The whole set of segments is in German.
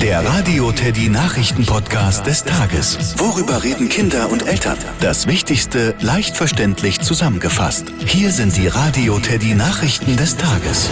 Der Radio Teddy Nachrichten-Podcast des Tages. Worüber reden Kinder und Eltern? Das Wichtigste leicht verständlich zusammengefasst. Hier sind die Radio Teddy Nachrichten des Tages.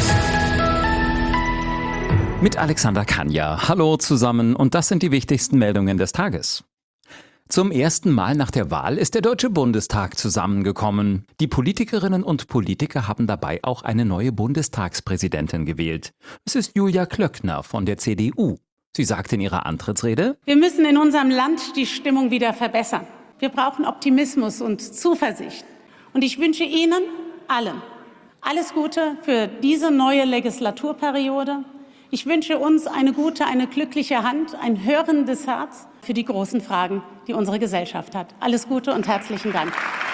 Mit Alexander Kanja. Hallo zusammen und das sind die wichtigsten Meldungen des Tages. Zum ersten Mal nach der Wahl ist der Deutsche Bundestag zusammengekommen. Die Politikerinnen und Politiker haben dabei auch eine neue Bundestagspräsidentin gewählt. Es ist Julia Klöckner von der CDU. Sie sagte in ihrer Antrittsrede: Wir müssen in unserem Land die Stimmung wieder verbessern. Wir brauchen Optimismus und Zuversicht. Und ich wünsche Ihnen allen alles Gute für diese neue Legislaturperiode. Ich wünsche uns eine gute, eine glückliche Hand, ein hörendes Herz für die großen Fragen, die unsere Gesellschaft hat. Alles Gute und herzlichen Dank.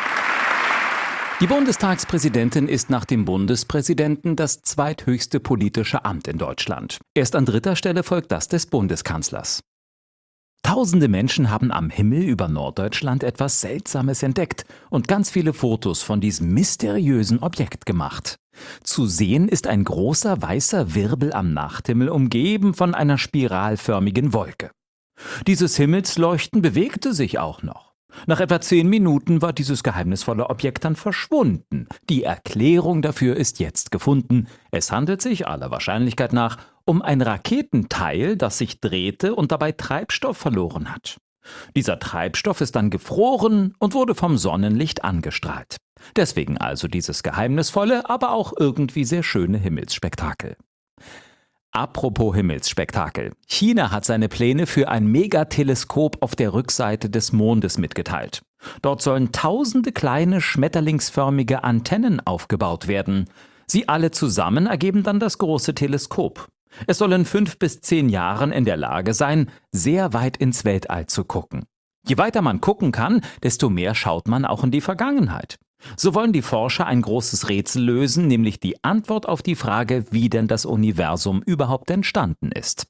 Die Bundestagspräsidentin ist nach dem Bundespräsidenten das zweithöchste politische Amt in Deutschland. Erst an dritter Stelle folgt das des Bundeskanzlers. Tausende Menschen haben am Himmel über Norddeutschland etwas Seltsames entdeckt und ganz viele Fotos von diesem mysteriösen Objekt gemacht. Zu sehen ist ein großer weißer Wirbel am Nachthimmel, umgeben von einer spiralförmigen Wolke. Dieses Himmelsleuchten bewegte sich auch noch. Nach etwa 10 Minuten war dieses geheimnisvolle Objekt dann verschwunden. Die Erklärung dafür ist jetzt gefunden. Es handelt sich aller Wahrscheinlichkeit nach um ein Raketenteil, das sich drehte und dabei Treibstoff verloren hat. Dieser Treibstoff ist dann gefroren und wurde vom Sonnenlicht angestrahlt. Deswegen also dieses geheimnisvolle, aber auch irgendwie sehr schöne Himmelsspektakel. Apropos Himmelsspektakel. China hat seine Pläne für ein Megateleskop auf der Rückseite des Mondes mitgeteilt. Dort sollen tausende kleine schmetterlingsförmige Antennen aufgebaut werden. Sie alle zusammen ergeben dann das große Teleskop. Es soll in 5 bis 10 Jahren in der Lage sein, sehr weit ins Weltall zu gucken. Je weiter man gucken kann, desto mehr schaut man auch in die Vergangenheit. So wollen die Forscher ein großes Rätsel lösen, nämlich die Antwort auf die Frage, wie denn das Universum überhaupt entstanden ist.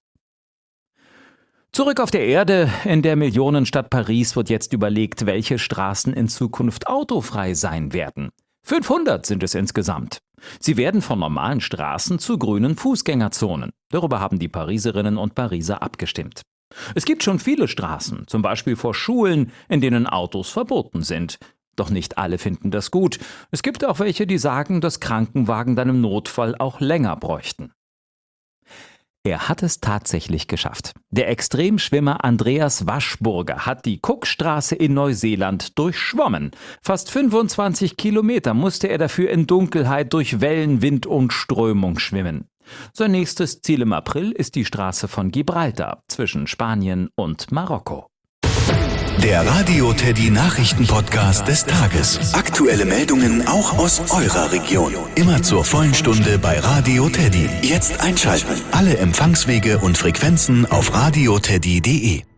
Zurück auf der Erde, in der Millionenstadt Paris wird jetzt überlegt, welche Straßen in Zukunft autofrei sein werden. 500 sind es insgesamt. Sie werden von normalen Straßen zu grünen Fußgängerzonen. Darüber haben die Pariserinnen und Pariser abgestimmt. Es gibt schon viele Straßen, zum Beispiel vor Schulen, in denen Autos verboten sind. Doch nicht alle finden das gut. Es gibt auch welche, die sagen, dass Krankenwagen dann im Notfall auch länger bräuchten. Er hat es tatsächlich geschafft. Der Extremschwimmer Andreas Waschburger hat die Cookstraße in Neuseeland durchschwommen. Fast 25 Kilometer musste er dafür in Dunkelheit durch Wellen, Wind und Strömung schwimmen. Sein nächstes Ziel im April ist die Straße von Gibraltar zwischen Spanien und Marokko. Der Radio Teddy Nachrichten-Podcast des Tages. Aktuelle Meldungen auch aus eurer Region. Immer zur vollen Stunde bei Radio Teddy. Jetzt einschalten. Alle Empfangswege und Frequenzen auf radioteddy.de.